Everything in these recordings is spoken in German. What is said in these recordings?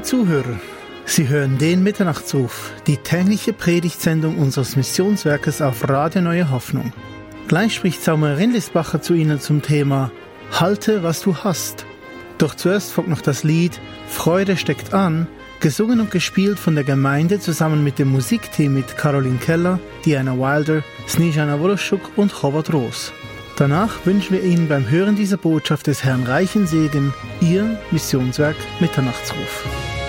Liebe Zuhörer, Sie hören den Mitternachtsruf, die tägliche Predigtsendung unseres Missionswerkes auf Radio Neue Hoffnung. Gleich spricht Samuel Rindlisbacher zu Ihnen zum Thema Halte, was du hast. Doch zuerst folgt noch das Lied Freude steckt an, gesungen und gespielt von der Gemeinde zusammen mit dem Musikteam mit Caroline Keller, Diana Wilder, Snezana Woloschuk und Howard Roos. Danach wünschen wir Ihnen beim Hören dieser Botschaft des Herrn reichen Segen, Ihr Missionswerk Mitternachtsruf.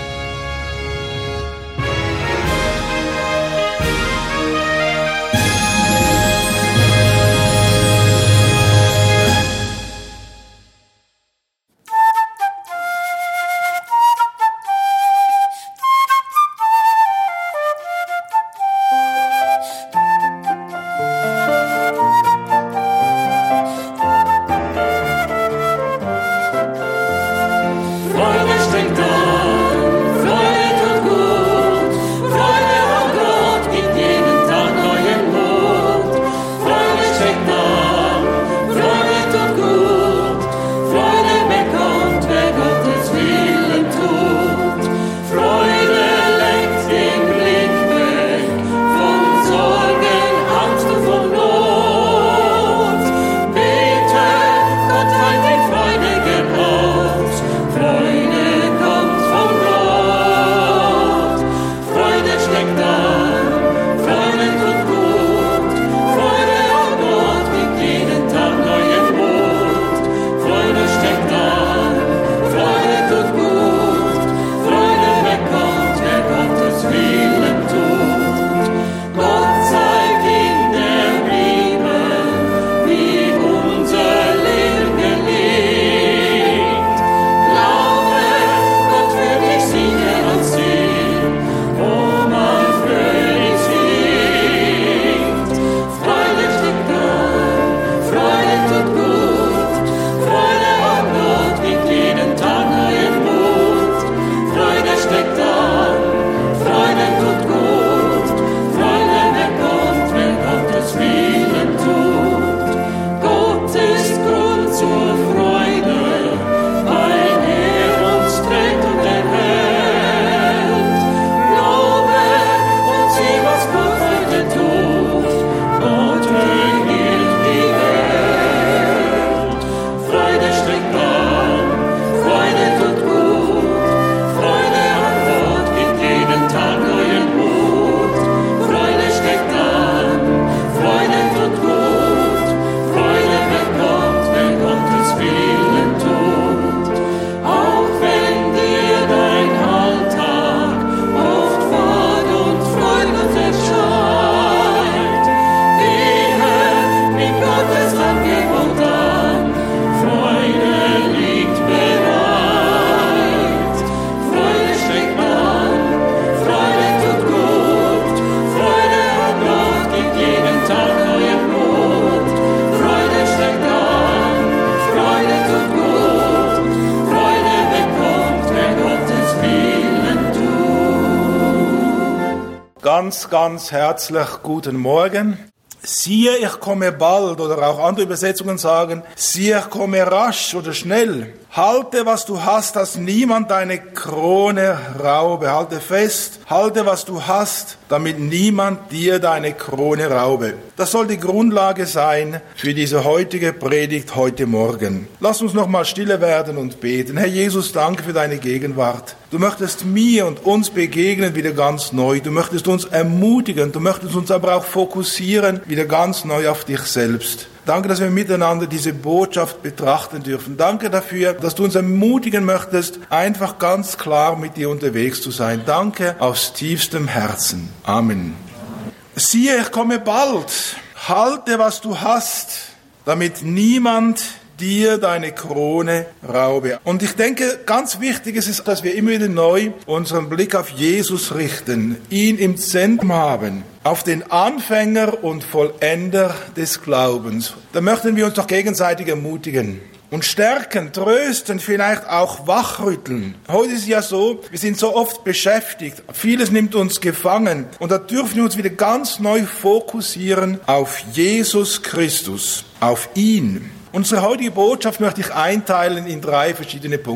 Ganz herzlich guten Morgen. Siehe, ich komme bald, oder auch andere Übersetzungen sagen, siehe, ich komme rasch oder schnell. Halte, was du hast, dass niemand deine Krone raube. Halte fest, halte, was du hast, damit niemand dir deine Krone raube. Das soll die Grundlage sein für diese heutige Predigt heute Morgen. Lass uns nochmal stille werden und beten. Herr Jesus, danke für deine Gegenwart. Du möchtest mir und uns begegnen wieder ganz neu. Du möchtest uns ermutigen. Du möchtest uns aber auch fokussieren wieder ganz neu auf dich selbst. Danke, dass wir miteinander diese Botschaft betrachten dürfen. Danke dafür, dass du uns ermutigen möchtest, einfach ganz klar mit dir unterwegs zu sein. Danke aus tiefstem Herzen. Amen. Siehe, ich komme bald. Halte, was du hast, damit niemand dir deine Krone raube. Und ich denke, ganz wichtig ist es, dass wir immer wieder neu unseren Blick auf Jesus richten, ihn im Zentrum haben, auf den Anfänger und Vollender des Glaubens. Da möchten wir uns doch gegenseitig ermutigen und stärken, trösten, vielleicht auch wachrütteln. Heute ist es ja so, wir sind so oft beschäftigt, vieles nimmt uns gefangen und da dürfen wir uns wieder ganz neu fokussieren auf Jesus Christus, auf ihn. Unsere heutige Botschaft möchte ich einteilen in 3 verschiedene Punkte.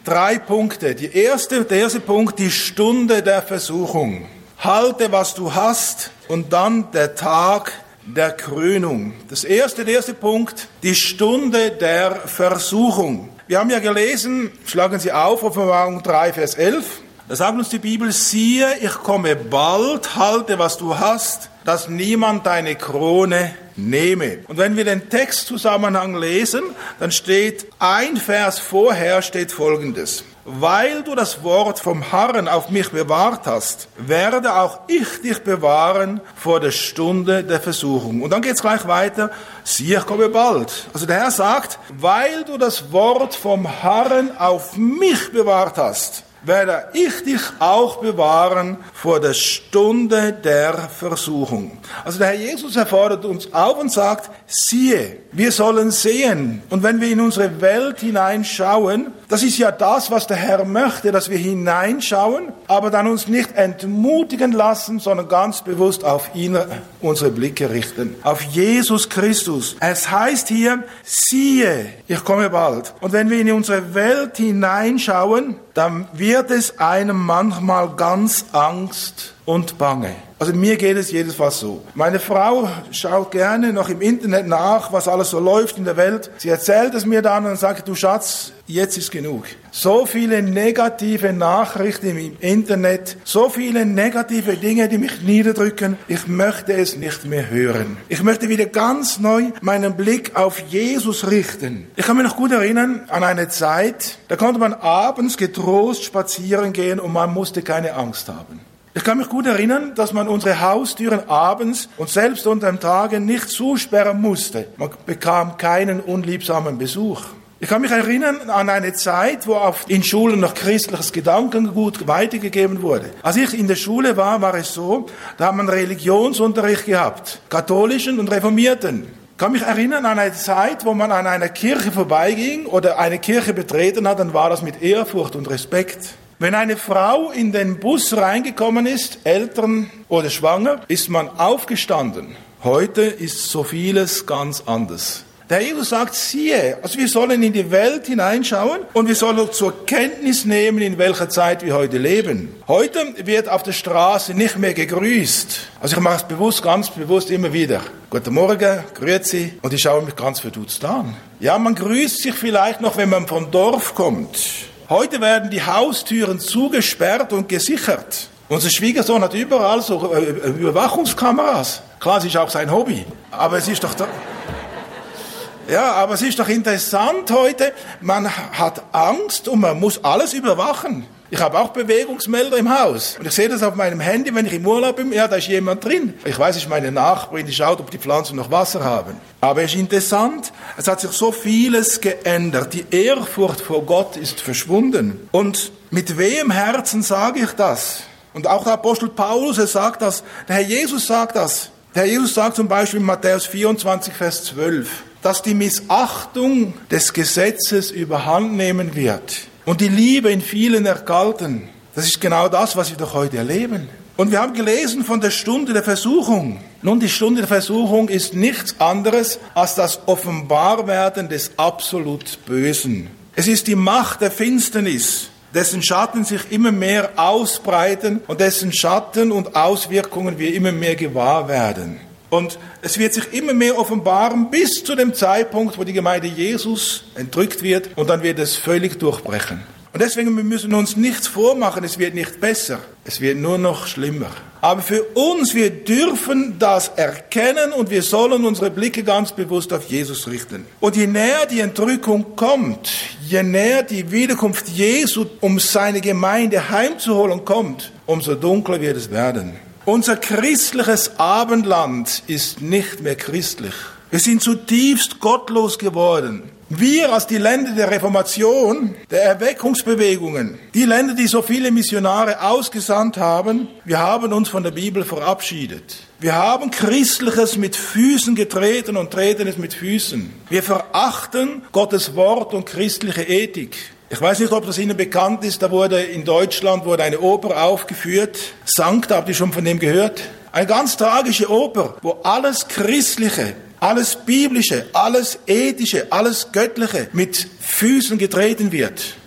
3 Punkte. Der erste Punkt, die Stunde der Versuchung. Halte, was du hast, und dann der Tag der Krönung. Der erste Punkt, die Stunde der Versuchung. Wir haben ja gelesen, schlagen Sie auf, Offenbarung 3, Vers 11. Da sagt uns die Bibel, siehe, ich komme bald, halte, was du hast, dass niemand deine Krone nehme. Und wenn wir den Textzusammenhang lesen, dann steht ein Vers vorher steht Folgendes. Weil du das Wort vom Herrn auf mich bewahrt hast, werde auch ich dich bewahren vor der Stunde der Versuchung. Und dann geht's gleich weiter, siehe, ich komme bald. Also der Herr sagt, weil du das Wort vom Herrn auf mich bewahrt hast, werde ich dich auch bewahren vor der Stunde der Versuchung. Also der Herr Jesus erfordert uns auf und sagt, siehe, wir sollen sehen. Und wenn wir in unsere Welt hineinschauen, das ist ja das, was der Herr möchte, dass wir hineinschauen, aber dann uns nicht entmutigen lassen, sondern ganz bewusst auf ihn unsere Blicke richten. Auf Jesus Christus. Es heißt hier, siehe, ich komme bald. Und wenn wir in unsere Welt hineinschauen, dann wird es einem manchmal ganz Angst und Bange. Also mir geht es jedenfalls so. Meine Frau schaut gerne noch im Internet nach, was alles so läuft in der Welt. Sie erzählt es mir dann und sagt, du Schatz, jetzt ist genug. So viele negative Nachrichten im Internet, so viele negative Dinge, die mich niederdrücken. Ich möchte es nicht mehr hören. Ich möchte wieder ganz neu meinen Blick auf Jesus richten. Ich kann mich noch gut erinnern an eine Zeit, da konnte man abends getrost spazieren gehen und man musste keine Angst haben. Ich kann mich gut erinnern, dass man unsere Haustüren abends und selbst unter dem Tage nicht zusperren musste. Man bekam keinen unliebsamen Besuch. Ich kann mich erinnern an eine Zeit, wo in Schulen noch christliches Gedankengut weitergegeben wurde. Als ich in der Schule war es so, da haben wir Religionsunterricht gehabt, katholischen und reformierten. Ich kann mich erinnern an eine Zeit, wo man an einer Kirche vorbeiging oder eine Kirche betreten hat, dann war das mit Ehrfurcht und Respekt. Wenn eine Frau in den Bus reingekommen ist, Eltern oder schwanger, ist man aufgestanden. Heute ist so vieles ganz anders. Der Jesus sagt, siehe, also wir sollen in die Welt hineinschauen und wir sollen zur Kenntnis nehmen, in welcher Zeit wir heute leben. Heute wird auf der Straße nicht mehr gegrüßt. Also ich mache es ganz bewusst immer wieder. Guten Morgen, grüezi, und ich schaue mich ganz verdutzt an. Ja, man grüßt sich vielleicht noch, wenn man vom Dorf kommt. Heute werden die Haustüren zugesperrt und gesichert. Unser Schwiegersohn hat überall so Überwachungskameras. Klar, es ist auch sein Hobby. Aber es ist doch aber es ist doch interessant heute. Man hat Angst und man muss alles überwachen. Ich habe auch Bewegungsmelder im Haus. Und ich sehe das auf meinem Handy, wenn ich im Urlaub bin. Ja, da ist jemand drin. Ich weiß, es ist meine Nachbarin, die schaut, ob die Pflanzen noch Wasser haben. Aber es ist interessant, es hat sich so vieles geändert. Die Ehrfurcht vor Gott ist verschwunden. Und mit wehem Herzen sage ich das? Und auch der Apostel Paulus, er sagt das. Der Herr Jesus sagt das. Der Herr Jesus sagt zum Beispiel in Matthäus 24, Vers 12, dass die Missachtung des Gesetzes überhand nehmen wird und die Liebe in vielen erkalten. Das ist genau das, was wir doch heute erleben. Und wir haben gelesen von der Stunde der Versuchung. Nun, die Stunde der Versuchung ist nichts anderes als das Offenbarwerden des absolut Bösen. Es ist die Macht der Finsternis, dessen Schatten sich immer mehr ausbreiten und dessen Schatten und Auswirkungen wir immer mehr gewahr werden. Und es wird sich immer mehr offenbaren bis zu dem Zeitpunkt, wo die Gemeinde Jesus entrückt wird und dann wird es völlig durchbrechen. Und deswegen müssen wir uns nichts vormachen, es wird nicht besser, es wird nur noch schlimmer. Aber für uns, wir dürfen das erkennen und wir sollen unsere Blicke ganz bewusst auf Jesus richten. Und je näher die Entrückung kommt, je näher die Wiederkunft Jesu, um seine Gemeinde heimzuholen kommt, umso dunkler wird es werden. Unser christliches Abendland ist nicht mehr christlich. Wir sind zutiefst gottlos geworden. Wir als die Länder der Reformation, der Erweckungsbewegungen, die Länder, die so viele Missionare ausgesandt haben, wir haben uns von der Bibel verabschiedet. Wir haben Christliches mit Füßen getreten und treten es mit Füßen. Wir verachten Gottes Wort und christliche Ethik. Ich weiß nicht, ob das Ihnen bekannt ist, in Deutschland wurde eine Oper aufgeführt. Sancta, habt ihr schon von dem gehört? Eine ganz tragische Oper, wo alles Christliche, alles Biblische, alles Ethische, alles Göttliche mit Füßen getreten wird.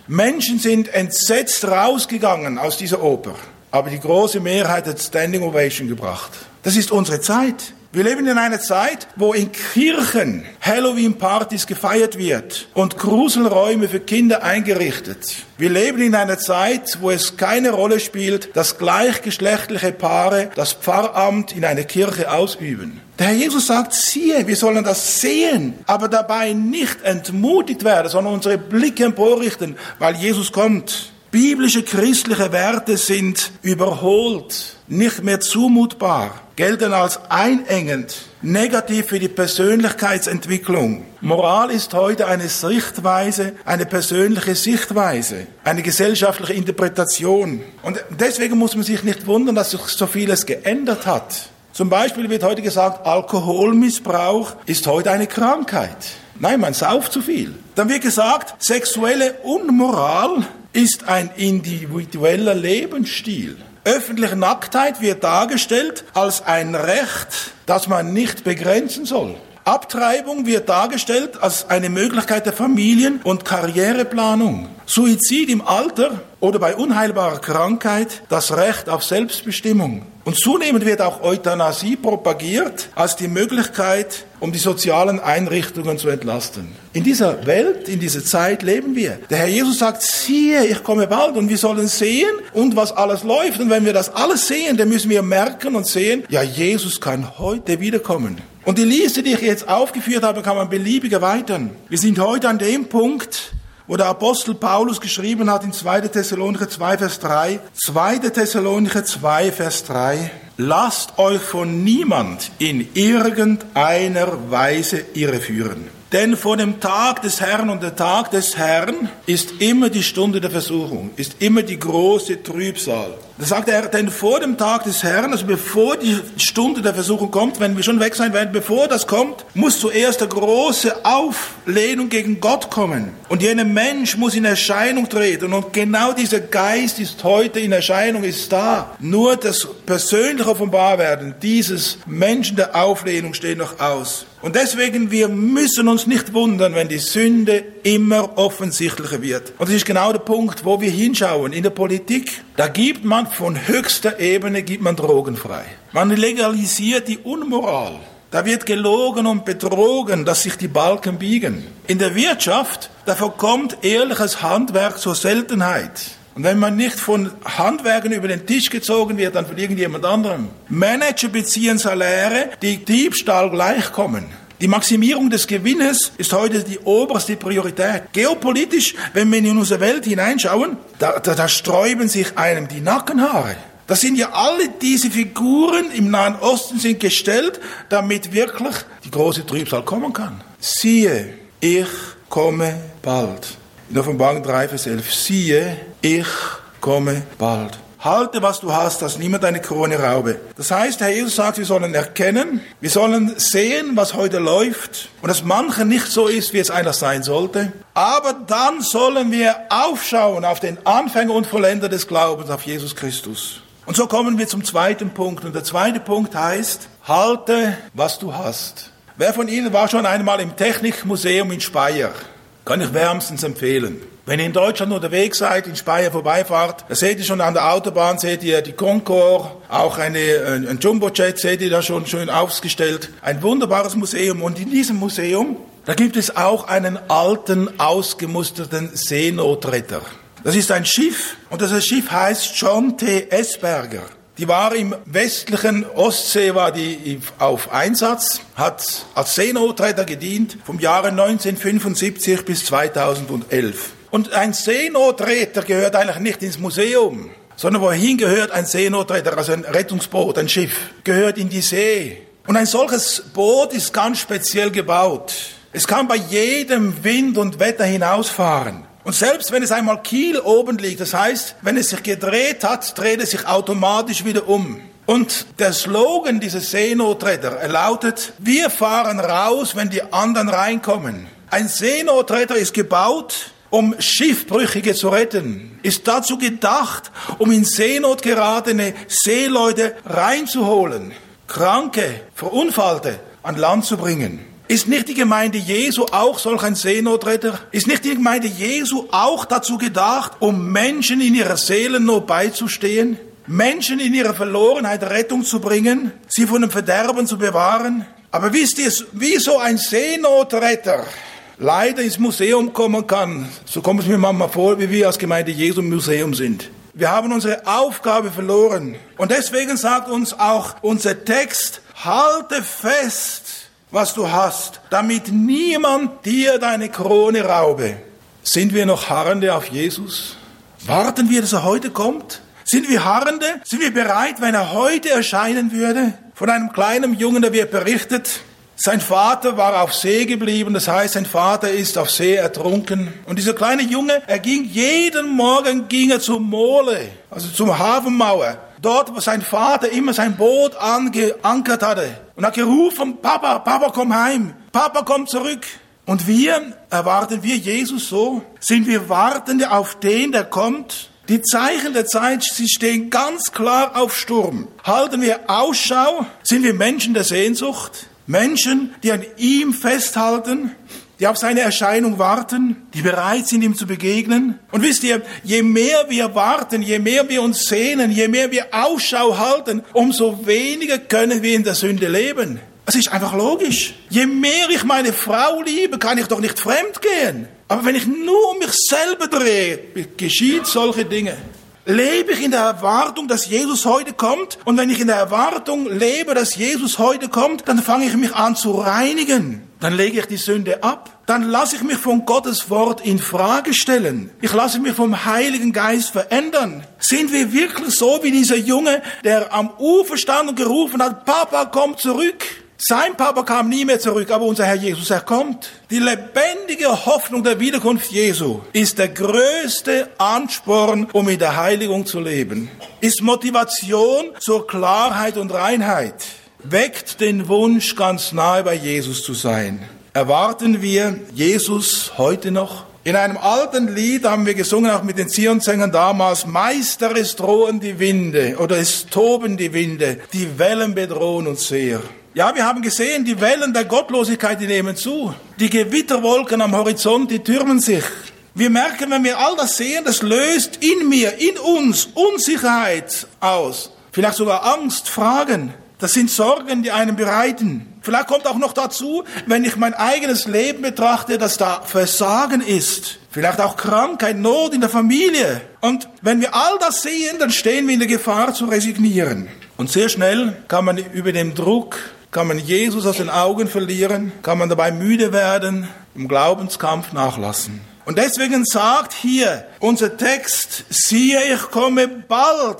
Menschen sind entsetzt rausgegangen aus dieser Oper. Aber die große Mehrheit hat Standing Ovation gebracht. Das ist unsere Zeit. Wir leben in einer Zeit, wo in Kirchen Halloween-Partys gefeiert wird und Gruselräume für Kinder eingerichtet. Wir leben in einer Zeit, wo es keine Rolle spielt, dass gleichgeschlechtliche Paare das Pfarramt in einer Kirche ausüben. Der Herr Jesus sagt, siehe, wir sollen das sehen, aber dabei nicht entmutigt werden, sondern unsere Blicke emporrichten, weil Jesus kommt. Biblische christliche Werte sind überholt, nicht mehr zumutbar, gelten als einengend, negativ für die Persönlichkeitsentwicklung. Moral ist heute eine Sichtweise, eine persönliche Sichtweise, eine gesellschaftliche Interpretation. Und deswegen muss man sich nicht wundern, dass sich so vieles geändert hat. Zum Beispiel wird heute gesagt, Alkoholmissbrauch ist heute eine Krankheit. Nein, man sauft zu viel. Dann wird gesagt, sexuelle Unmoral ist ein individueller Lebensstil. Öffentliche Nacktheit wird dargestellt als ein Recht, das man nicht begrenzen soll. Abtreibung wird dargestellt als eine Möglichkeit der Familien- und Karriereplanung. Suizid im Alter oder bei unheilbarer Krankheit das Recht auf Selbstbestimmung. Und zunehmend wird auch Euthanasie propagiert als die Möglichkeit, um die sozialen Einrichtungen zu entlasten. In dieser Welt, in dieser Zeit leben wir. Der Herr Jesus sagt, siehe, ich komme bald, und wir sollen sehen und was alles läuft. Und wenn wir das alles sehen, dann müssen wir merken und sehen, ja, Jesus kann heute wiederkommen. Und die Liste, die ich jetzt aufgeführt habe, kann man beliebig erweitern. Wir sind heute an dem Punkt, wo der Apostel Paulus geschrieben hat in 2. Thessalonicher 2, Vers 3. 2. Thessalonicher 2, Vers 3. Lasst euch von niemand in irgendeiner Weise irreführen. Denn vor dem Tag des Herrn, und der Tag des Herrn ist immer die Stunde der Versuchung, ist immer die große Trübsal. Da sagt er, denn vor dem Tag des Herrn, also bevor die Stunde der Versuchung kommt, wenn wir schon weg sein werden, bevor das kommt, muss zuerst eine große Auflehnung gegen Gott kommen. Und jener Mensch muss in Erscheinung treten. Und genau dieser Geist ist heute in Erscheinung, ist da. Nur das persönliche Offenbarwerden dieses Menschen der Auflehnung steht noch aus. Und deswegen, wir müssen uns nicht wundern, wenn die Sünde immer offensichtlicher wird. Und das ist genau der Punkt, wo wir hinschauen. In der Politik, da gibt man von höchster Ebene, gibt man Drogen frei. Man legalisiert die Unmoral. Da wird gelogen und betrogen, dass sich die Balken biegen. In der Wirtschaft, da verkommt ehrliches Handwerk zur Seltenheit. Und wenn man nicht von Handwerkern über den Tisch gezogen wird, dann von irgendjemand anderem. Manager beziehen Saläre, die Diebstahl gleichkommen. Die Maximierung des Gewinnes ist heute die oberste Priorität. Geopolitisch, wenn wir in unsere Welt hineinschauen, da sträuben sich einem die Nackenhaare. Das sind ja alle diese Figuren im Nahen Osten sind gestellt, damit wirklich die große Trübsal kommen kann. Siehe, ich komme bald. In Offenbarung 3, Vers 11. Siehe, ich komme bald. Halte, was du hast, dass niemand deine Krone raube. Das heißt, der Herr Jesus sagt, wir sollen erkennen, wir sollen sehen, was heute läuft und dass manche nicht so ist, wie es eigentlich sein sollte. Aber dann sollen wir aufschauen auf den Anfänger und Vollender des Glaubens, auf Jesus Christus. Und so kommen wir zum zweiten Punkt. Und der zweite Punkt heißt, halte, was du hast. Wer von Ihnen war schon einmal im Technikmuseum in Speyer? Kann ich wärmstens empfehlen. Wenn ihr in Deutschland unterwegs seid, in Speyer vorbeifahrt, da seht ihr schon an der Autobahn, seht ihr die Concorde, auch ein Jumbojet seht ihr da schon schön aufgestellt. Ein wunderbares Museum. Und in diesem Museum, da gibt es auch einen alten, ausgemusterten Seenotretter. Das ist ein Schiff und das Schiff heißt John T. Esberger. Die war im westlichen Ostsee, war die auf Einsatz, hat als Seenotretter gedient vom Jahre 1975 bis 2011. Und ein Seenotretter gehört eigentlich nicht ins Museum, sondern wohin gehört ein Seenotretter, also ein Rettungsboot, ein Schiff, gehört in die See. Und ein solches Boot ist ganz speziell gebaut. Es kann bei jedem Wind und Wetter hinausfahren. Und selbst wenn es einmal Kiel oben liegt, das heißt, wenn es sich gedreht hat, dreht es sich automatisch wieder um. Und der Slogan dieses Seenotretter lautet, wir fahren raus, wenn die anderen reinkommen. Ein Seenotretter ist gebaut, um Schiffbrüchige zu retten, ist dazu gedacht, um in Seenot geratene Seeleute reinzuholen, Kranke, Verunfallte an Land zu bringen. Ist nicht die Gemeinde Jesu auch solch ein Seenotretter? Ist nicht die Gemeinde Jesu auch dazu gedacht, um Menschen in ihrer Seelennot beizustehen? Menschen in ihrer Verlorenheit Rettung zu bringen? Sie von dem Verderben zu bewahren? Aber wisst ihr, wie so ein Seenotretter leider ins Museum kommen kann, so kommt es mir manchmal vor, wie wir als Gemeinde Jesu im Museum sind. Wir haben unsere Aufgabe verloren. Und deswegen sagt uns auch unser Text, halte fest, was du hast, damit niemand dir deine Krone raube. Sind wir noch Harrende auf Jesus? Warten wir, dass er heute kommt? Sind wir Harrende? Sind wir bereit, wenn er heute erscheinen würde? Von einem kleinen Jungen, der wird berichtet, sein Vater war auf See geblieben, das heißt, sein Vater ist auf See ertrunken. Und dieser kleine Junge, jeden Morgen ging er zur Mole, also zur Hafenmauer. Dort, wo sein Vater immer sein Boot angeankert hatte. Und hat gerufen, Papa, Papa, komm heim. Papa, komm zurück. Und erwarten wir Jesus so? Sind wir Wartende auf den, der kommt? Die Zeichen der Zeit, sie stehen ganz klar auf Sturm. Halten wir Ausschau? Sind wir Menschen der Sehnsucht? Menschen, die an ihm festhalten, die auf seine Erscheinung warten, die bereit sind, ihm zu begegnen. Und wisst ihr, je mehr wir warten, je mehr wir uns sehnen, je mehr wir Ausschau halten, umso weniger können wir in der Sünde leben. Es ist einfach logisch. Je mehr ich meine Frau liebe, kann ich doch nicht fremd gehen. Aber wenn ich nur um mich selber drehe, geschieht solche Dinge. Lebe ich in der Erwartung, dass Jesus heute kommt? Und wenn ich in der Erwartung lebe, dass Jesus heute kommt, dann fange ich mich an zu reinigen. Dann lege ich die Sünde ab. Dann lasse ich mich von Gottes Wort in Frage stellen. Ich lasse mich vom Heiligen Geist verändern. Sind wir wirklich so wie dieser Junge, der am Ufer stand und gerufen hat, Papa, komm zurück? Sein Papa kam nie mehr zurück, aber unser Herr Jesus, er kommt. Die lebendige Hoffnung der Wiederkunft Jesu ist der größte Ansporn, um in der Heiligung zu leben. Ist Motivation zur Klarheit und Reinheit. Weckt den Wunsch, ganz nahe bei Jesus zu sein. Erwarten wir Jesus heute noch? In einem alten Lied haben wir gesungen, auch mit den Zionsängern damals, Meister, es drohen die Winde oder es toben die Winde, die Wellen bedrohen uns sehr. Ja, wir haben gesehen, die Wellen der Gottlosigkeit, die nehmen zu. Die Gewitterwolken am Horizont, die türmen sich. Wir merken, wenn wir all das sehen, das löst in mir, in uns Unsicherheit aus. Vielleicht sogar Angst, Fragen. Das sind Sorgen, die einen bereiten. Vielleicht kommt auch noch dazu, wenn ich mein eigenes Leben betrachte, dass da Versagen ist. Vielleicht auch Krankheit, Not in der Familie. Und wenn wir all das sehen, dann stehen wir in der Gefahr zu resignieren. Und sehr schnell kann man über dem Druck, kann man Jesus aus den Augen verlieren, kann man dabei müde werden, im Glaubenskampf nachlassen. Und deswegen sagt hier unser Text, siehe, ich komme bald,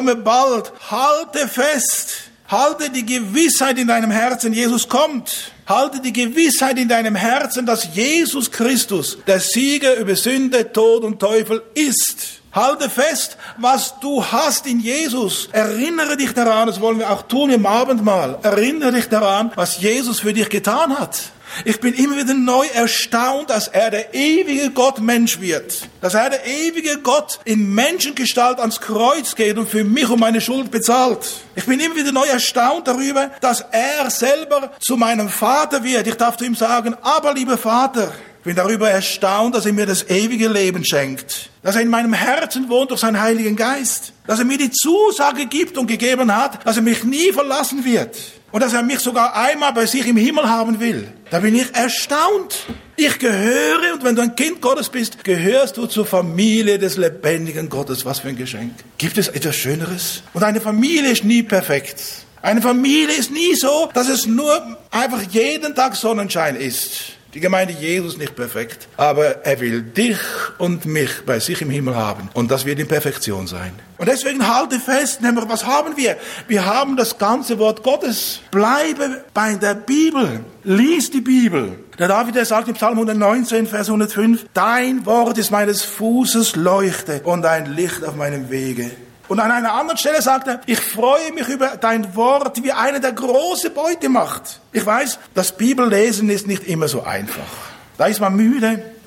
halte fest. Halte die Gewissheit in deinem Herzen, Jesus kommt. Halte die Gewissheit in deinem Herzen, dass Jesus Christus der Sieger über Sünde, Tod und Teufel ist. Halte fest, was du hast in Jesus. Erinnere dich daran, das wollen wir auch tun im Abendmahl. Erinnere dich daran, was Jesus für dich getan hat. Ich bin immer wieder neu erstaunt, dass er der ewige Gott Mensch wird. Dass er der ewige Gott in Menschengestalt ans Kreuz geht und für mich und meine Schuld bezahlt. Ich bin immer wieder neu erstaunt darüber, dass er selber zu meinem Vater wird. Ich darf zu ihm sagen, aber lieber Vater, ich bin darüber erstaunt, dass er mir das ewige Leben schenkt. Dass er in meinem Herzen wohnt durch seinen Heiligen Geist. Dass er mir die Zusage gibt und gegeben hat, dass er mich nie verlassen wird. Und dass er mich sogar einmal bei sich im Himmel haben will. Da bin ich erstaunt. Ich gehöre, und wenn du ein Kind Gottes bist, gehörst du zur Familie des lebendigen Gottes. Was für ein Geschenk. Gibt es etwas Schöneres? Und eine Familie ist nie perfekt. Eine Familie ist nie so, dass es nur einfach jeden Tag Sonnenschein ist. Die Gemeinde Jesus nicht perfekt, aber er will dich und mich bei sich im Himmel haben. Und das wird in Perfektion sein. Und deswegen halte fest, nämlich was haben wir? Wir haben das ganze Wort Gottes. Bleibe bei der Bibel. Lies die Bibel. Der David, der sagt im Psalm 119, Vers 105, dein Wort ist meines Fußes Leuchte und ein Licht auf meinem Wege. Und an einer anderen Stelle sagt er, ich freue mich über dein Wort, wie einer, der große Beute macht. Ich weiß, das Bibellesen ist nicht immer so einfach. Da ist man müde,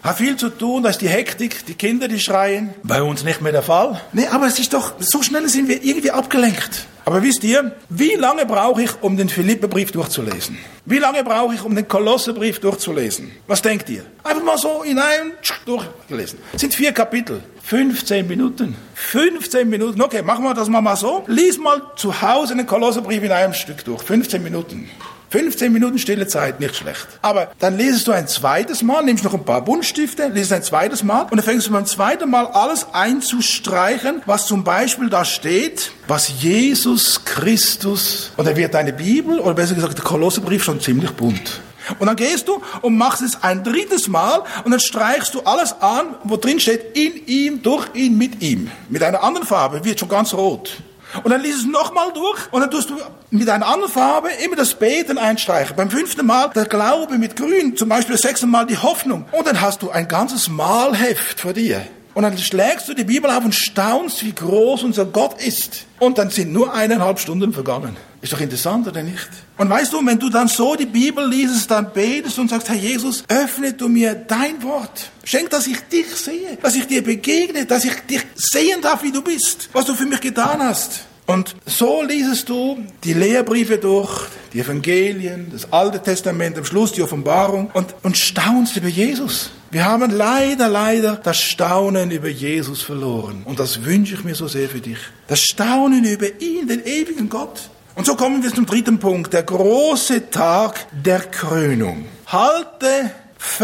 Hat viel zu tun, da ist die Hektik, die Kinder, die schreien. Bei uns nicht mehr der Fall. Nee, aber es ist doch, so schnell sind wir irgendwie abgelenkt. Aber wisst ihr, wie lange brauche ich, um den Philipperbrief durchzulesen? Wie lange brauche ich, um den Kolosserbrief durchzulesen? Was denkt ihr? Einfach mal so hinein, durchgelesen. Es sind 4 Kapitel. 15 Minuten. 15 Minuten. Okay, machen wir das mal so. Lies mal zu Hause den Kolosserbrief in einem Stück durch. 15 Minuten. 15 Minuten stille Zeit, nicht schlecht. Aber dann lesest du ein zweites Mal, nimmst noch ein paar Buntstifte, lesest ein zweites Mal und dann fängst du beim zweiten Mal alles einzustreichen, was zum Beispiel da steht, was Jesus Christus, und da wird deine Bibel, oder besser gesagt der Kolosserbrief schon ziemlich bunt. Und dann gehst du und machst es ein drittes Mal und dann streichst du alles an, wo drin steht, in ihm, durch ihn, mit ihm. Mit einer anderen Farbe, wird schon ganz rot. Und dann liest es nochmal durch und dann tust du mit einer anderen Farbe immer das Beten einstreichen. Beim 5. Mal der Glaube mit Grün, zum Beispiel das 6. Mal die Hoffnung. Und dann hast du ein ganzes Malheft vor dir. Und dann schlägst du die Bibel auf und staunst, wie groß unser Gott ist. Und dann sind nur 1,5 Stunden vergangen. Ist doch interessant, oder nicht? Und weißt du, wenn du dann so die Bibel liest, dann betest und sagst, Herr Jesus, öffne du mir dein Wort. Schenk, dass ich dich sehe, dass ich dir begegne, dass ich dich sehen darf, wie du bist, was du für mich getan hast. Und so liest du die Lehrbriefe durch, die Evangelien, das Alte Testament, am Schluss die Offenbarung und staunst über Jesus. Wir haben leider das Staunen über Jesus verloren. Und das wünsche ich mir so sehr für dich. Das Staunen über ihn, den ewigen Gott. Und so kommen wir zum 3. Punkt, der große Tag der Krönung. Halte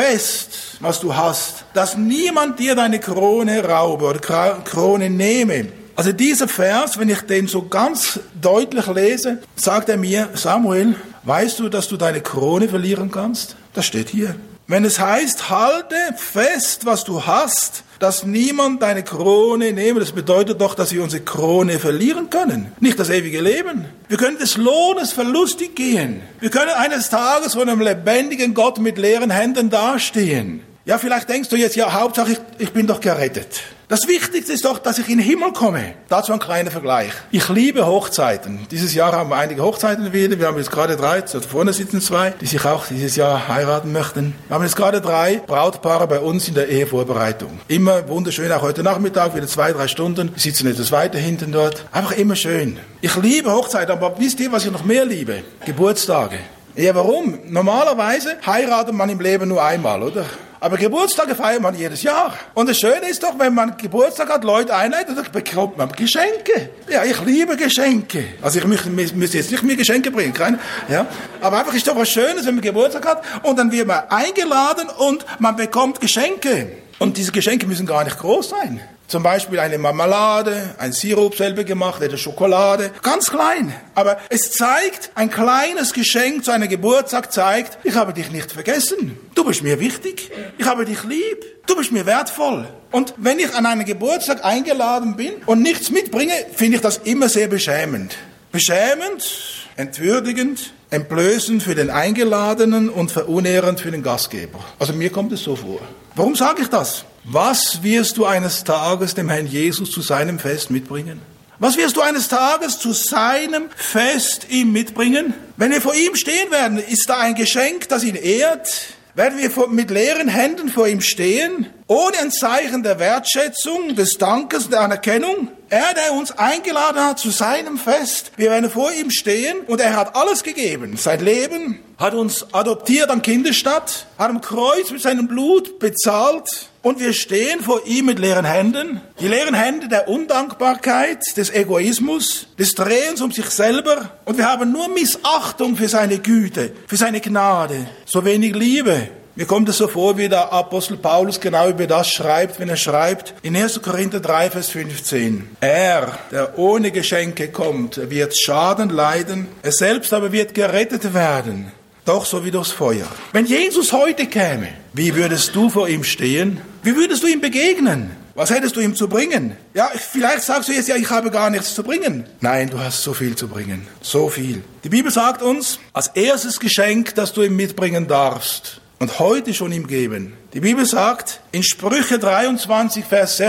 fest, was du hast, dass niemand dir deine Krone raube oder Krone nehme. Also dieser Vers, wenn ich den so ganz deutlich lese, sagt er mir, Samuel, weißt du, dass du deine Krone verlieren kannst? Das steht hier. Wenn es heißt, halte fest, was du hast, dass niemand deine Krone nehme, das bedeutet doch, dass wir unsere Krone verlieren können. Nicht das ewige Leben. Wir können des Lohnes verlustig gehen. Wir können eines Tages vor einem lebendigen Gott mit leeren Händen dastehen. Ja, vielleicht denkst du jetzt, ja, Hauptsache ich bin doch gerettet. Das Wichtigste ist doch, dass ich in den Himmel komme. Dazu ein kleiner Vergleich. Ich liebe Hochzeiten. Dieses Jahr haben wir einige Hochzeiten wieder. Wir haben jetzt gerade 3, da vorne sitzen 2, die sich auch dieses Jahr heiraten möchten. Wir haben jetzt gerade 3 Brautpaare bei uns in der Ehevorbereitung. Immer wunderschön, auch heute Nachmittag, wieder 2-3 Stunden. Wir sitzen etwas weiter hinten dort. Einfach immer schön. Ich liebe Hochzeiten, aber wisst ihr, was ich noch mehr liebe? Geburtstage. Ja, warum? Normalerweise heiratet man im Leben nur einmal, oder? Aber Geburtstage feiert man jedes Jahr. Und das Schöne ist doch, wenn man Geburtstag hat, Leute einlädt, dann bekommt man Geschenke. Ja, ich liebe Geschenke. Also ich müsste jetzt nicht mehr Geschenke bringen, keine, ja. Aber einfach ist doch was Schönes, wenn man Geburtstag hat und dann wird man eingeladen und man bekommt Geschenke. Und diese Geschenke müssen gar nicht groß sein. Zum Beispiel eine Marmelade, ein Sirup selber gemacht, eine Schokolade. Ganz klein. Aber es zeigt, ein kleines Geschenk zu einem Geburtstag zeigt, ich habe dich nicht vergessen. Du bist mir wichtig. Ich habe dich lieb. Du bist mir wertvoll. Und wenn ich an einen Geburtstag eingeladen bin und nichts mitbringe, finde ich das immer sehr beschämend. Beschämend, entwürdigend, entblößend für den Eingeladenen und verunehrend für den Gastgeber. Also mir kommt es so vor. Warum sage ich das? Was wirst du eines Tages dem Herrn Jesus zu seinem Fest mitbringen? Was wirst du eines Tages zu seinem Fest ihm mitbringen? Wenn wir vor ihm stehen werden, ist da ein Geschenk, das ihn ehrt? Werden wir mit leeren Händen vor ihm stehen? Ohne ein Zeichen der Wertschätzung, des Dankes, der Anerkennung? Er, der uns eingeladen hat zu seinem Fest, wir werden vor ihm stehen und er hat alles gegeben. Sein Leben, hat uns adoptiert am Kindesstatt, hat am Kreuz mit seinem Blut bezahlt und wir stehen vor ihm mit leeren Händen. Die leeren Hände der Undankbarkeit, des Egoismus, des Drehens um sich selber und wir haben nur Missachtung für seine Güte, für seine Gnade, so wenig Liebe. Mir kommt es so vor, wie der Apostel Paulus genau über das schreibt, wenn er schreibt, in 1. Korinther 3, Vers 15. Er, der ohne Geschenke kommt, wird Schaden leiden, er selbst aber wird gerettet werden, doch so wie durchs Feuer. Wenn Jesus heute käme, wie würdest du vor ihm stehen? Wie würdest du ihm begegnen? Was hättest du ihm zu bringen? Ja, vielleicht sagst du jetzt, ja, ich habe gar nichts zu bringen. Nein, du hast so viel zu bringen. So viel. Die Bibel sagt uns, als erstes Geschenk, das du ihm mitbringen darfst, und heute schon ihm geben. Die Bibel sagt, in Sprüche 23, Vers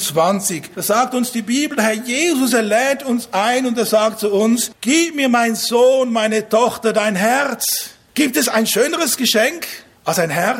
26, da sagt uns die Bibel, Herr Jesus, er lädt uns ein und er sagt zu uns, gib mir, mein Sohn, meine Tochter, dein Herz. Gibt es ein schöneres Geschenk als ein Herz?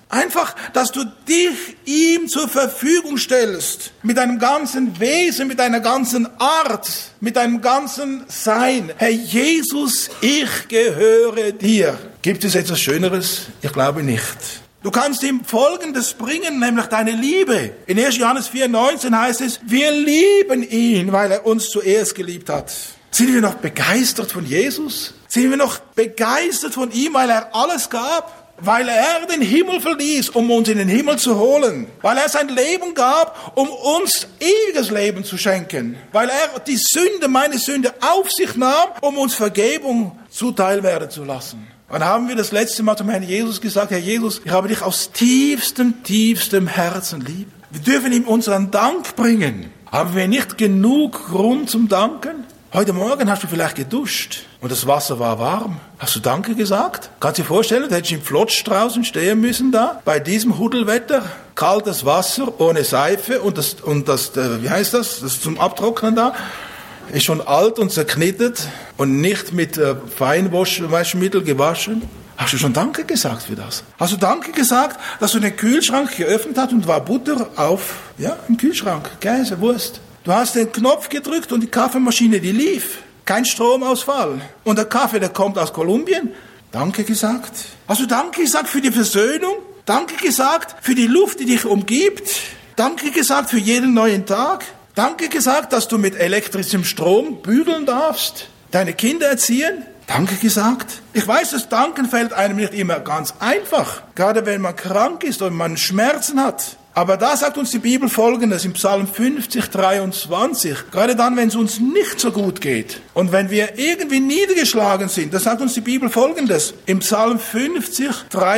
Einfach, dass du dich ihm zur Verfügung stellst. Mit deinem ganzen Wesen, mit deiner ganzen Art, mit deinem ganzen Sein. Herr Jesus, ich gehöre dir. Gibt es etwas Schöneres? Ich glaube nicht. Du kannst ihm Folgendes bringen, nämlich deine Liebe. In 1. Johannes 4,19 heißt es, wir lieben ihn, weil er uns zuerst geliebt hat. Sind wir noch begeistert von Jesus? Sind wir noch begeistert von ihm, weil er alles gab? Weil er den Himmel verließ, um uns in den Himmel zu holen. Weil er sein Leben gab, um uns ewiges Leben zu schenken. Weil er die Sünde, meine Sünde, auf sich nahm, um uns Vergebung zuteil werden zu lassen. Wann haben wir das letzte Mal zum Herrn Jesus gesagt, Herr Jesus, ich habe dich aus tiefstem Herzen lieb. Wir dürfen ihm unseren Dank bringen. Haben wir nicht genug Grund zum Danken? Heute Morgen hast du vielleicht geduscht und das Wasser war warm. Hast du Danke gesagt? Kannst du dir vorstellen, du hättest im Flotsch draußen stehen müssen da, bei diesem Hudelwetter. Kaltes Wasser, ohne Seife und das, wie heißt das? Das zum Abtrocknen da. Ist schon alt und zerknittert und nicht mit Feinwaschmittel gewaschen. Hast du schon Danke gesagt für das? Hast du Danke gesagt, dass du den Kühlschrank geöffnet hast und war Butter im Kühlschrank, Käse, Wurst. Du hast den Knopf gedrückt und die Kaffeemaschine, die lief. Kein Stromausfall. Und der Kaffee, der kommt aus Kolumbien. Danke gesagt. Hast du Danke gesagt für die Versöhnung? Danke gesagt für die Luft, die dich umgibt? Danke gesagt für jeden neuen Tag? Danke gesagt, dass du mit elektrischem Strom bügeln darfst? Deine Kinder erziehen? Danke gesagt. Ich weiß, das Danken fällt einem nicht immer ganz einfach. Gerade wenn man krank ist und man Schmerzen hat. Aber da sagt uns die Bibel Folgendes im Psalm 50, 23. Gerade dann, wenn es uns nicht so gut geht und wenn wir irgendwie niedergeschlagen sind, da sagt uns die Bibel Folgendes. Im Psalm 50,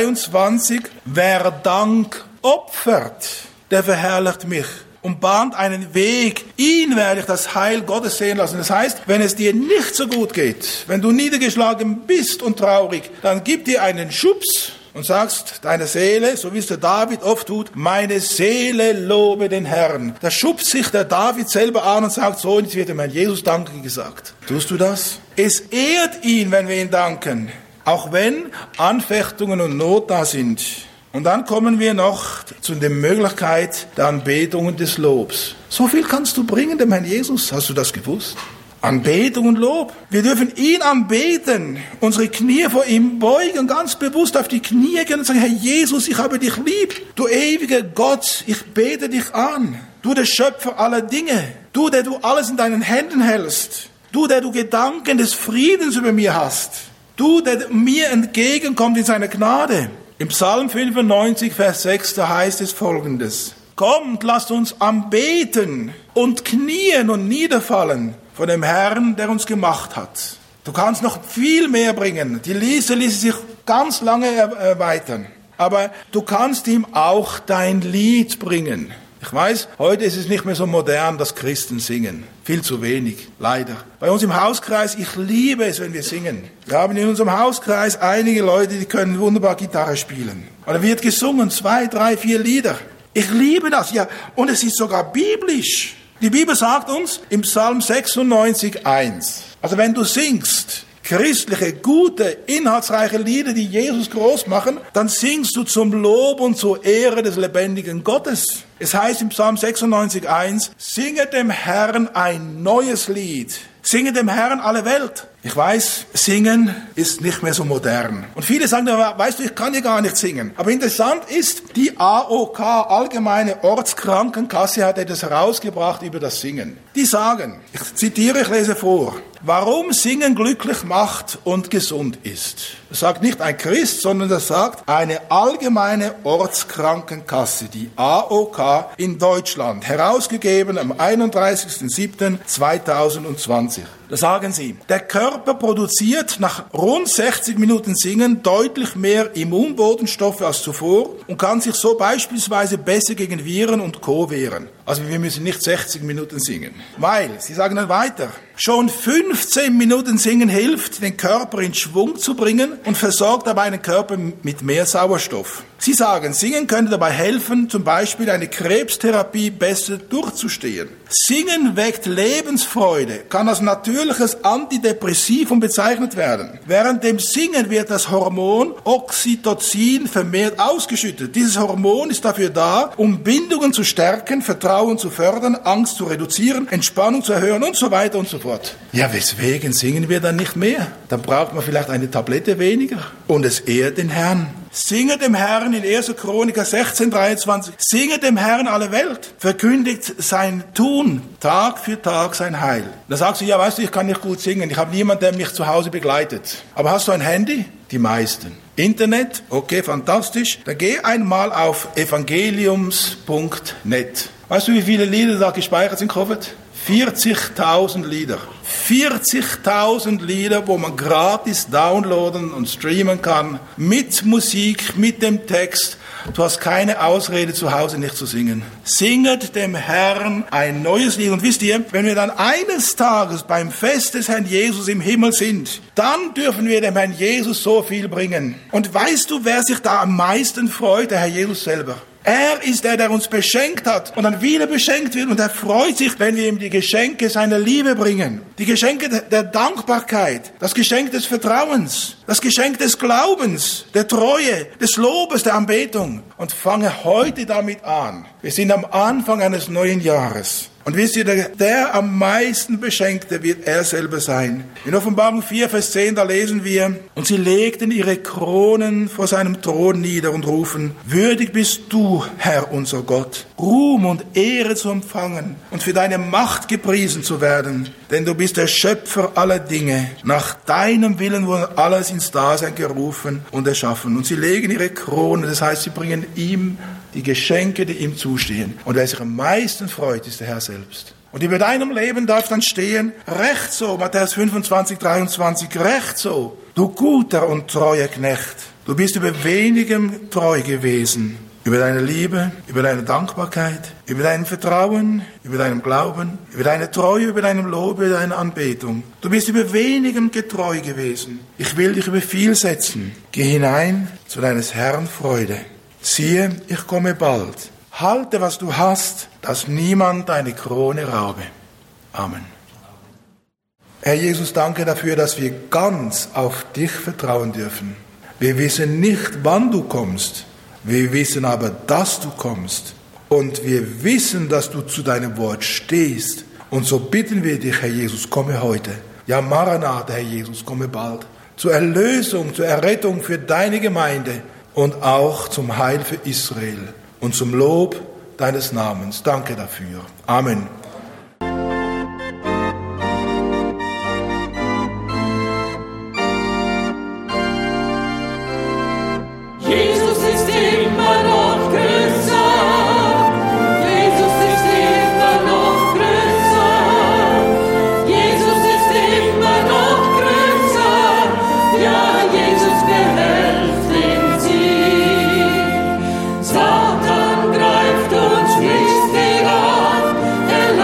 23. Wer Dank opfert, der verherrlicht mich und bahnt einen Weg. Ihn werde ich das Heil Gottes sehen lassen. Das heißt, wenn es dir nicht so gut geht, wenn du niedergeschlagen bist und traurig, dann gib dir einen Schubs und sagst deiner Seele, so wie es der David oft tut, meine Seele lobe den Herrn. Da schubst sich der David selber an und sagt, so, jetzt wird dem Herrn Jesus Danke gesagt. Tust du das? Es ehrt ihn, wenn wir ihn danken, auch wenn Anfechtungen und Not da sind. Und dann kommen wir noch zu der Möglichkeit der Anbetung und des Lobs. So viel kannst du bringen dem Herrn Jesus, hast du das gewusst? Anbetung und Lob. Wir dürfen ihn anbeten, unsere Knie vor ihm beugen, ganz bewusst auf die Knie gehen und sagen, Herr Jesus, ich habe dich lieb. Du ewiger Gott, ich bete dich an. Du, der Schöpfer aller Dinge. Du, der du alles in deinen Händen hältst. Du, der du Gedanken des Friedens über mir hast. Du, der mir entgegenkommt in seiner Gnade. Im Psalm 95, Vers 6, da heißt es Folgendes. Kommt, lasst uns anbeten und knien und niederfallen von dem Herrn, der uns gemacht hat. Du kannst noch viel mehr bringen. Die Liste ließ sich ganz lange erweitern. Aber du kannst ihm auch dein Lied bringen. Ich weiß, heute ist es nicht mehr so modern, dass Christen singen. Viel zu wenig, leider. Bei uns im Hauskreis, ich liebe es, wenn wir singen. Wir haben in unserem Hauskreis einige Leute, die können wunderbar Gitarre spielen. Und da wird gesungen, 2, 3, 4 Lieder. Ich liebe das, ja. Und es ist sogar biblisch. Die Bibel sagt uns im Psalm 96, 1. Also wenn du singst, christliche, gute, inhaltsreiche Lieder, die Jesus groß machen, dann singst du zum Lob und zur Ehre des lebendigen Gottes. Es heißt im Psalm 96, 1, singe dem Herrn ein neues Lied. Singe dem Herrn alle Welt. Ich weiß, singen ist nicht mehr so modern. Und viele sagen, weißt du, ich kann ja gar nicht singen. Aber interessant ist, die AOK, Allgemeine Ortskrankenkasse, hat etwas herausgebracht über das Singen. Die sagen, ich zitiere, ich lese vor, warum Singen glücklich macht und gesund ist. Das sagt nicht ein Christ, sondern das sagt eine Allgemeine Ortskrankenkasse, die AOK in Deutschland, herausgegeben am 31.07.2020. Da sagen sie, der Körper produziert nach rund 60 Minuten Singen deutlich mehr Immunbotenstoffe als zuvor und kann sich so beispielsweise besser gegen Viren und Co. wehren. Also wir müssen nicht 60 Minuten singen, weil, sie sagen dann weiter, schon 15 Minuten singen hilft, den Körper in Schwung zu bringen und versorgt dabei den Körper mit mehr Sauerstoff. Sie sagen, Singen könnte dabei helfen, zum Beispiel eine Krebstherapie besser durchzustehen. Singen weckt Lebensfreude, kann als natürliches Antidepressivum bezeichnet werden. Während dem Singen wird das Hormon Oxytocin vermehrt ausgeschüttet. Dieses Hormon ist dafür da, um Bindungen zu stärken, Vertrauen zu fördern, Angst zu reduzieren, Entspannung zu erhöhen und so weiter und so fort. Ja, weswegen singen wir dann nicht mehr? Dann braucht man vielleicht eine Tablette weniger und es ehrt den Herrn. Singe dem Herrn in 1. Chroniker 16,23. Singe dem Herrn alle Welt. Verkündigt sein Tun, Tag für Tag sein Heil. Da sagst du, ja, weißt du, ich kann nicht gut singen. Ich habe niemanden, der mich zu Hause begleitet. Aber hast du ein Handy? Die meisten. Internet? Okay, fantastisch. Dann geh einmal auf evangeliums.net. Weißt du, wie viele Lieder da gespeichert sind, Covid? 40.000 Lieder. 40.000 Lieder, wo man gratis downloaden und streamen kann. Mit Musik, mit dem Text. Du hast keine Ausrede, zu Hause nicht zu singen. Singet dem Herrn ein neues Lied. Und wisst ihr, wenn wir dann eines Tages beim Fest des Herrn Jesus im Himmel sind, dann dürfen wir dem Herrn Jesus so viel bringen. Und weißt du, wer sich da am meisten freut? Der Herr Jesus selber. Er ist der uns beschenkt hat und dann wieder beschenkt wird. Und er freut sich, wenn wir ihm die Geschenke seiner Liebe bringen. Die Geschenke der Dankbarkeit, das Geschenk des Vertrauens, das Geschenk des Glaubens, der Treue, des Lobes, der Anbetung. Und fange heute damit an. Wir sind am Anfang eines neuen Jahres. Und wisst ihr, der am meisten Beschenkte wird er selber sein. In Offenbarung 4, Vers 10, da lesen wir, und sie legten ihre Kronen vor seinem Thron nieder und rufen, würdig bist du, Herr unser Gott, Ruhm und Ehre zu empfangen und für deine Macht gepriesen zu werden. Denn du bist der Schöpfer aller Dinge. Nach deinem Willen wurde alles ins Dasein gerufen und erschaffen. Und sie legen ihre Kronen, das heißt, sie bringen ihm die Geschenke, die ihm zustehen. Und wer sich am meisten freut, ist der Herr selbst. Und über deinem Leben darf dann stehen, recht so, Matthäus 25, 23, recht so, du guter und treuer Knecht. Du bist über wenigem treu gewesen. Über deine Liebe, über deine Dankbarkeit, über dein Vertrauen, über deinen Glauben, über deine Treue, über deinem Lob, über deine Anbetung. Du bist über wenigem getreu gewesen. Ich will dich über viel setzen. Geh hinein zu deines Herrn Freude. Siehe, ich komme bald. Halte, was du hast, dass niemand deine Krone raube. Amen. Herr Jesus, danke dafür, dass wir ganz auf dich vertrauen dürfen. Wir wissen nicht, wann du kommst. Wir wissen aber, dass du kommst. Und wir wissen, dass du zu deinem Wort stehst. Und so bitten wir dich, Herr Jesus, komme heute. Ja, Maranatha, Herr Jesus, komme bald. Zur Erlösung, zur Errettung für deine Gemeinde. Und auch zum Heil für Israel und zum Lob deines Namens. Danke dafür. Amen. Satan greift uns listig an,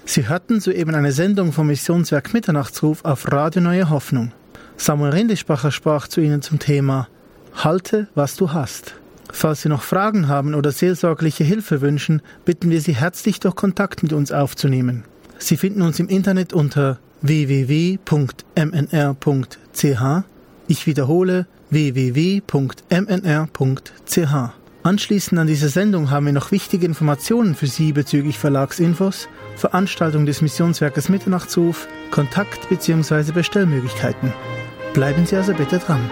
Sie hörten soeben eine Sendung vom Missionswerk Mitternachtsruf auf Radio Neue Hoffnung. Samuel Rindlisbacher sprach zu Ihnen zum Thema Halte, was du hast. Falls Sie noch Fragen haben oder seelsorgliche Hilfe wünschen, bitten wir Sie herzlich, doch Kontakt mit uns aufzunehmen. Sie finden uns im Internet unter www.mnr.ch. Ich wiederhole www.mnr.ch. Anschließend an diese Sendung haben wir noch wichtige Informationen für Sie bezüglich Verlagsinfos, Veranstaltung des Missionswerkes Mitternachtsruf, Kontakt- bzw. Bestellmöglichkeiten. Bleiben Sie also bitte dran.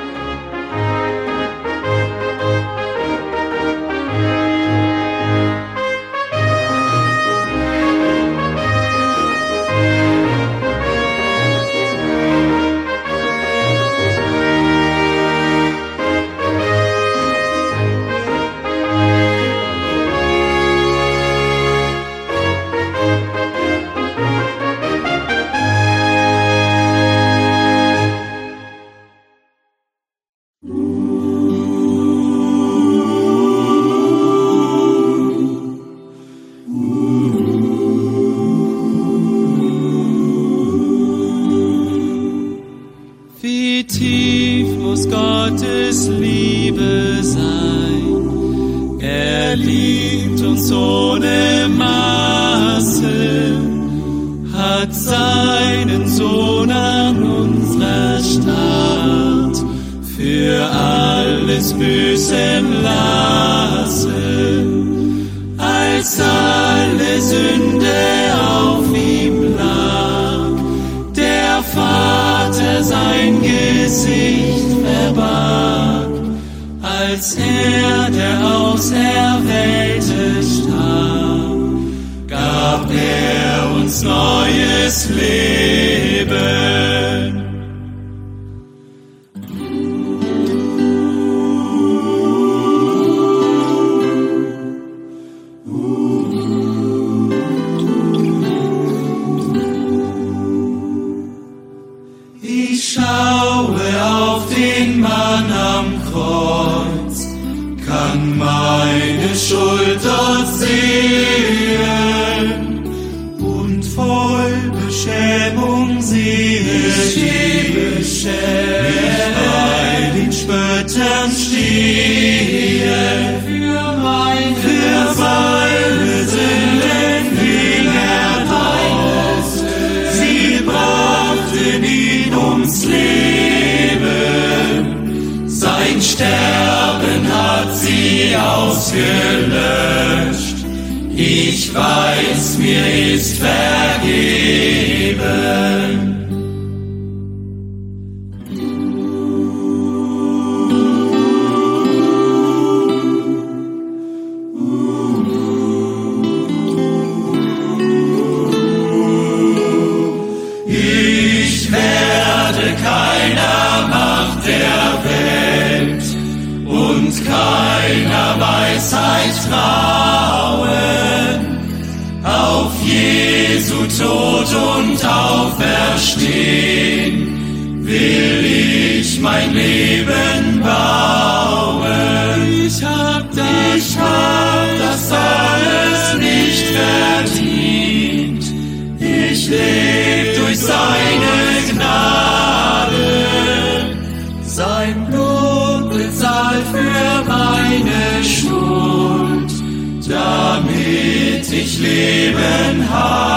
Ich weiß, mir ist vergeben. Ich werde keiner Macht der Welt und keiner Weisheit trauen. Auf Jesu Tod und Auferstehen will ich mein Leben bauen. Ich hab das alles nicht verdient. Ich lebe durch seine Gnade. Sein Blut bezahlt für meine Schuld, damit ich Leben habe.